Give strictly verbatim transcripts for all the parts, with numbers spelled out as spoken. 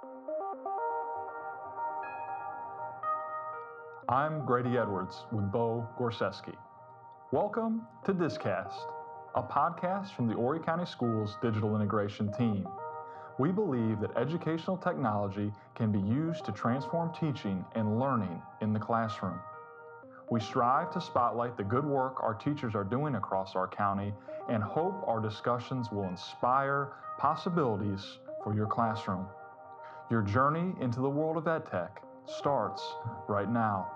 I'm Grady Edwards with Bo Gorseski. Welcome to Discast, a podcast from the Horry County Schools Digital Integration Team. We believe that educational technology can be used to transform teaching and learning in the classroom. We strive to spotlight the good work our teachers are doing across our county and hope our discussions will inspire possibilities for your classroom. Your journey into the world of EdTech starts right now.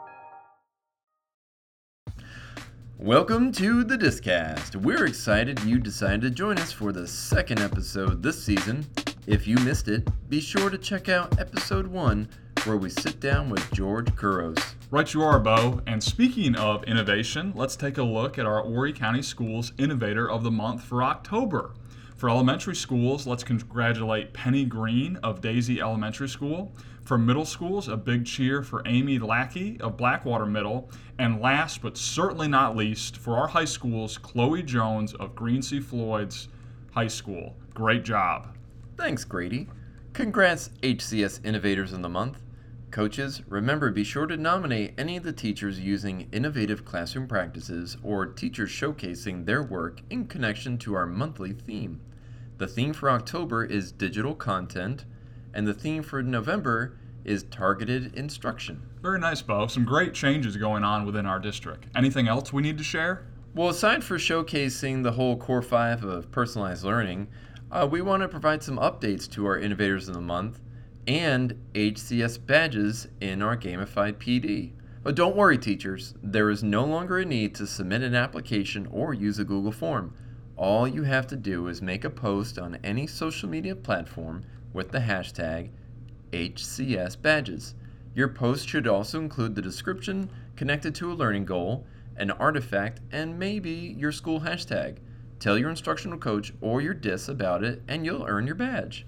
Welcome to the Discast. We're excited you decided to join us for the second episode this season. If you missed it, be sure to check out episode one, where we sit down with George Couros. Right you are, Bo. And speaking of innovation, let's take a look at our Horry County Schools Innovator of the Month for October. For elementary schools, let's congratulate Penny Green of Daisy Elementary School. For middle schools, a big cheer for Amy Lackey of Blackwater Middle. And last but certainly not least, for our high schools, Chloe Jones of Green C. Floyd's High School. Great job. Thanks, Grady. Congrats, H C S Innovators of the Month. Coaches, remember, be sure to nominate any of the teachers using innovative classroom practices or teachers showcasing their work in connection to our monthly theme. The theme for October is digital content, and the theme for November is targeted instruction. Very nice, Bo. Some great changes going on within our district. Anything else we need to share? Well, aside for showcasing the whole core five of personalized learning, uh, we want to provide some updates to our Innovators of the Month and H C S badges in our gamified P D. But don't worry, teachers, there is no longer a need to submit an application or use a Google form. All you have to do is make a post on any social media platform with the hashtag H C S badges. Your post should also include the description connected to a learning goal, an artifact, and maybe your school hashtag. Tell your instructional coach or your D I S about it and you'll earn your badge.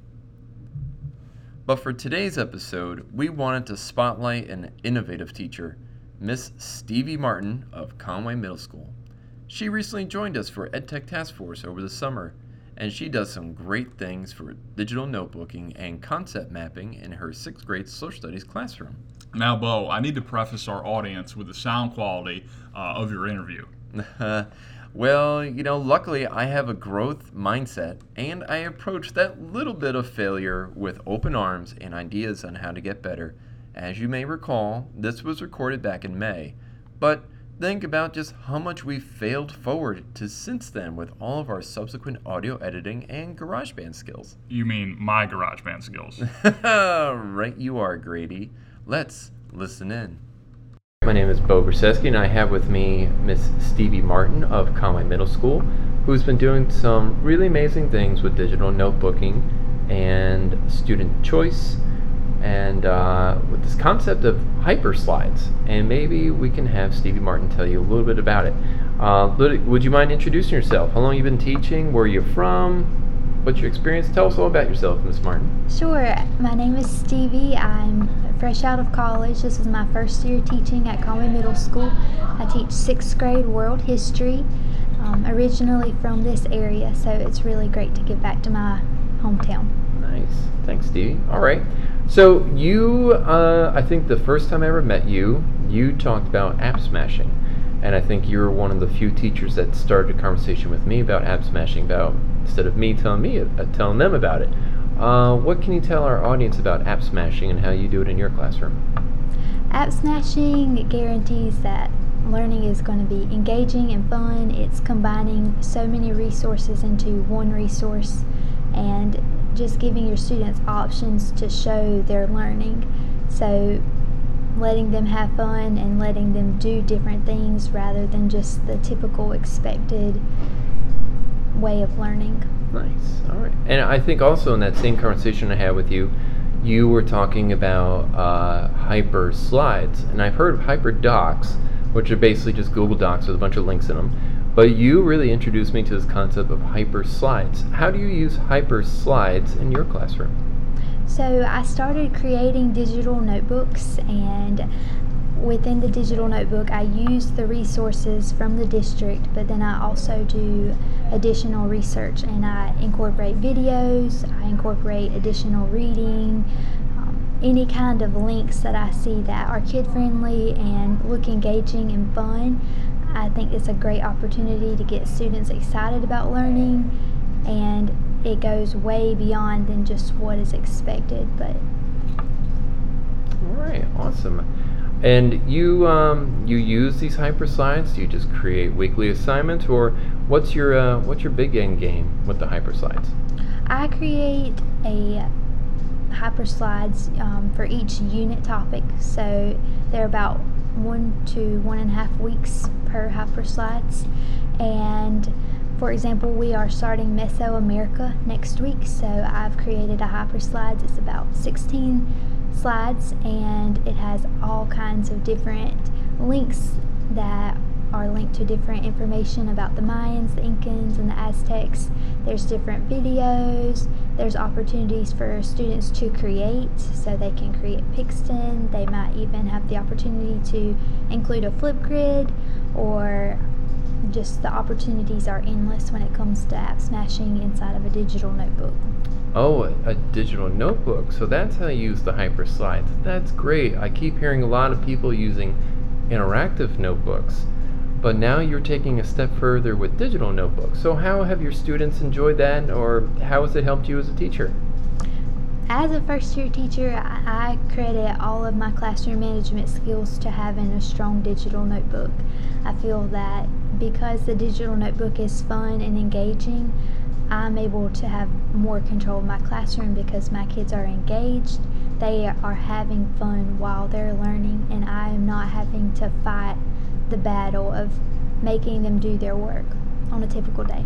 But for today's episode, we wanted to spotlight an innovative teacher, Miss Stevie Martin of Conway Middle School. She recently joined us for EdTech Task Force over the summer, and she does some great things for digital notebooking and concept mapping in her sixth grade social studies classroom. Now, Bo, I need to preface our audience with the sound quality uh, of your interview. Well, you know, luckily I have a growth mindset, and I approach that little bit of failure with open arms and ideas on how to get better. As you may recall, this was recorded back in May, but think about just how much we've failed forward to since then with all of our subsequent audio editing and GarageBand skills. You mean my GarageBand skills? Right you are, Grady. Let's listen in. My name is Bo Gorseski, and I have with me Miss Stevie Martin of Conway Middle School, who's been doing some really amazing things with digital notebooking and student choice, and uh, with this concept of hyper slides. And maybe we can have Stevie Martin tell you a little bit about it. Uh, would you mind introducing yourself? How long have you been teaching? Where are you from? What's your experience? Tell us all about yourself, Miss Martin. Sure. My name is Stevie. I'm fresh out of college. This is my first year teaching at Conway Middle School. I teach sixth grade world history, um, originally from this area, so it's really great to give back to my hometown. Nice. Thanks, Stevie. All right. So you, uh, I think the first time I ever met you, you talked about app smashing. And I think you were one of the few teachers that started a conversation with me about app smashing, about instead of me telling me, uh, telling them about it. Uh, what can you tell our audience about app smashing and how you do it in your classroom? App smashing guarantees that learning is going to be engaging and fun. It's combining so many resources into one resource and just giving your students options to show their learning. So letting them have fun and letting them do different things rather than just the typical expected way of learning. Nice. All right. And I think also in that same conversation I had with you, you were talking about uh, hyper slides. And I've heard of hyper docs, which are basically just Google Docs with a bunch of links in them. But you really introduced me to this concept of hyper slides. How do you use hyper slides in your classroom? So I started creating digital notebooks, and within the digital notebook, I use the resources from the district, but then I also do additional research, and I incorporate videos, I incorporate additional reading, um, any kind of links that I see that are kid-friendly and look engaging and fun. I think it's a great opportunity to get students excited about learning, and it goes way beyond than just what is expected. But all right, awesome. And you um, you use these hyper slides? Do you just create weekly assignments, or what's your uh, what's your big end game with the hyper slides? I create a hyper slides um, for each unit topic, so they're about one to one and a half weeks per hyper slides. And for example, we are starting Mesoamerica next week, so I've created a hyper slides. It's about sixteen slides, and it has all kinds of different links that are linked to different information about the Mayans, the Incans, and the Aztecs. There's different videos. There's opportunities for students to create, so they can create Pixton. They might even have the opportunity to include a Flipgrid, or just the opportunities are endless when it comes to app smashing inside of a digital notebook. Oh, a, a digital notebook. So that's how you use the hyper slides. That's great. I keep hearing a lot of people using interactive notebooks, but now you're taking a step further with digital notebooks. So how have your students enjoyed that, or how has it helped you as a teacher? As a first year teacher, I credit all of my classroom management skills to having a strong digital notebook. I feel that because the digital notebook is fun and engaging, I'm able to have more control of my classroom because my kids are engaged, they are having fun while they're learning, and I am not having to fight the battle of making them do their work on a typical day.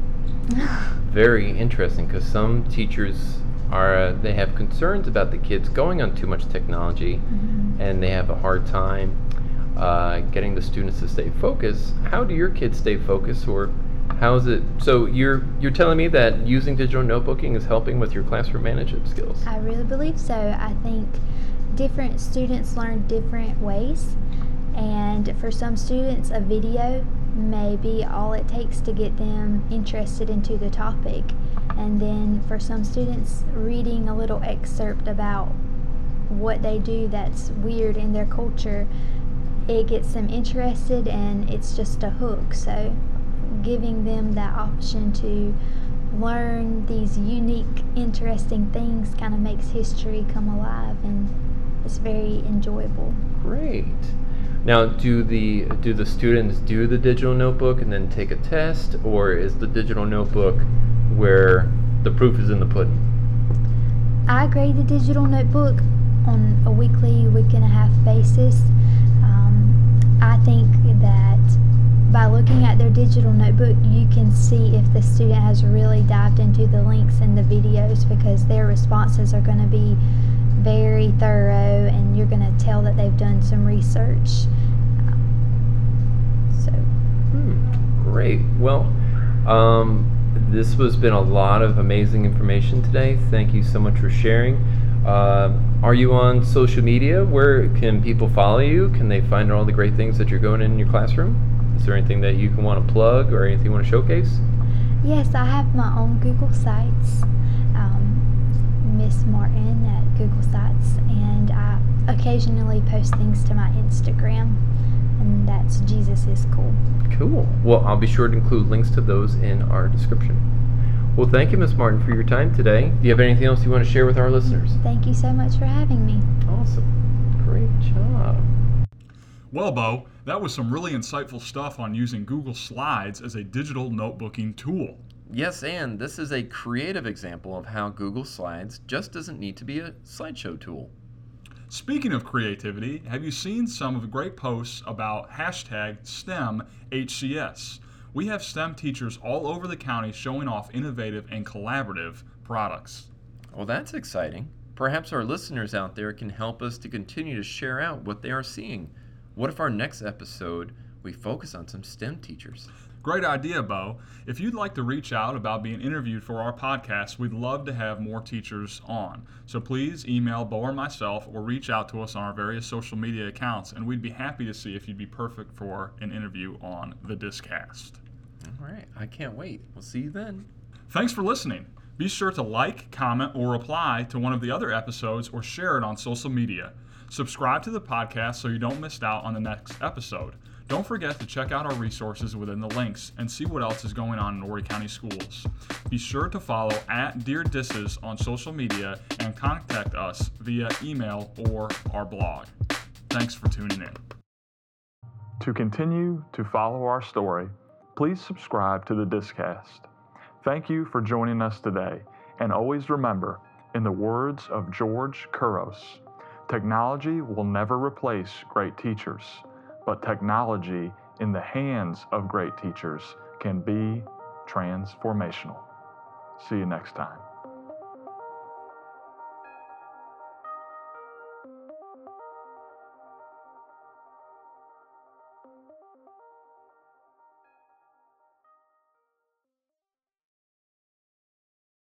Very interesting, because some teachers are uh, they have concerns about the kids going on too much technology, mm-hmm. and they have a hard time uh, getting the students to stay focused. How do your kids stay focused, or how is it? So you're you're telling me that using digital notebooking is helping with your classroom management skills? I really believe so. I think different students learn different ways, and for some students a video may be all it takes to get them interested into the topic, and then for some students reading a little excerpt about what they do that's weird in their culture, it gets them interested and it's just a hook. So giving them that option to learn these unique, interesting things kind of makes history come alive, and it's very enjoyable. Great. Now, do the do the students do the digital notebook and then take a test, or is the digital notebook where the proof is in the pudding? I grade the digital notebook on a weekly, week and a half basis. Um, I think that by looking at their digital notebook, you can see if the student has really dived into the links and the videos, because their responses are going to be very thorough, and you're going to tell that they've done some research. So, hmm, great. Well, um, this has been a lot of amazing information today. Thank you so much for sharing. Uh, are you on social media? Where can people follow you? Can they find all the great things that you're going in your classroom? Is there anything that you can want to plug, or anything you want to showcase? Yes, I have my own Google Sites, um, Miss Martin at Google Sites, and I occasionally post things to my Instagram, and that's Jesus is Cool. Cool. Well, I'll be sure to include links to those in our description. Well, thank you, Miss Martin, for your time today. Do you have anything else you want to share with our listeners? Thank you so much for having me. Awesome. Great job. Well, Bo, that was some really insightful stuff on using Google Slides as a digital notebooking tool. Yes, and this is a creative example of how Google Slides just doesn't need to be a slideshow tool. Speaking of creativity, have you seen some of the great posts about hashtag STEM H C S? We have STEM teachers all over the county showing off innovative and collaborative products. Well, that's exciting. Perhaps our listeners out there can help us to continue to share out what they are seeing. What if our next episode we focus on some STEM teachers? Great idea, Bo. If you'd like to reach out about being interviewed for our podcast, we'd love to have more teachers on. So please email Bo or myself or reach out to us on our various social media accounts, and we'd be happy to see if you'd be perfect for an interview on the Discast. All right, I can't wait. We'll see you then. Thanks for listening. Be sure to like, comment, or reply to one of the other episodes or share it on social media. Subscribe to the podcast so you don't miss out on the next episode. Don't forget to check out our resources within the links and see what else is going on in Horry County Schools. Be sure to follow at Dear Disses on social media and contact us via email or our blog. Thanks for tuning in. To continue to follow our story, please subscribe to the Discast. Thank you for joining us today, and always remember, in the words of George Couros, technology will never replace great teachers, but technology in the hands of great teachers can be transformational. See you next time.